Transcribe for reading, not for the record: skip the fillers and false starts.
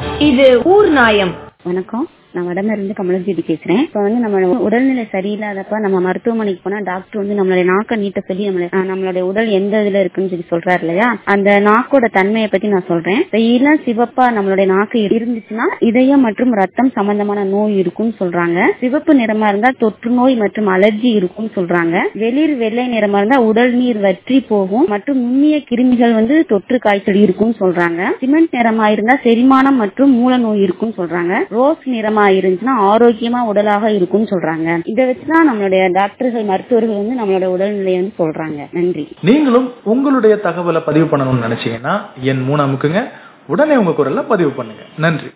இது ஊர் நாயம். வணக்கம், நான் வடமேருந்து கமலஜிடி பேசுறேன். இப்ப நம்ம உடல்நிலை சரியில்லாதப்ப நம்ம மருத்துவமனைக்கு போனா டாக்டர் நம்மளுடைய நாக்க நீட்ட சொல்லி நம்மளுடைய உடல் எந்த இதுல இருக்குன்னு சொல்லி சொல்றாரு இல்லையா, அந்த நாக்கோட தன்மையை பத்தி நான் சொல்றேன். இளம் சிவப்பா நம்மளுடைய நாக்கு இருந்துச்சுன்னா இதயம் மற்றும் ரத்தம் சம்பந்தமான நோய் இருக்கும்னு சொல்றாங்க. சிவப்பு நிறமா இருந்தா தொற்று நோய் மற்றும் அலர்ஜி இருக்கும்னு சொல்றாங்க. வெளிர் வெள்ளை நிறமா இருந்தா உடல் நீர் வற்றி போகும் மற்றும் நுண்ணிய கிருமிகள் தொற்று காய்ச்சல் இருக்கும்னு சொல்றாங்க. சிமெண்ட் நிறமா இருந்தா செரிமானம் மற்றும் மூல நோய் இருக்கும்னு சொல்றாங்க. ரோஸ் நிறமா இருந்துச்சுன்னா ஆரோக்கியமா உடலாக இருக்கும்னு சொல்றாங்க. இதை வச்சுதான் நம்மளுடைய டாக்டர்கள் மருத்துவர்கள் நம்மளோட உடல்நிலையை சொல்றாங்க. நன்றி. நீங்களும் உங்களுடைய தகவலை பதிவு பண்ணணும்னு நினைச்சீங்கன்னா என் 3 அமுக்குங்க, உடனே உங்க குரல்ல பதிவு பண்ணுங்க. நன்றி.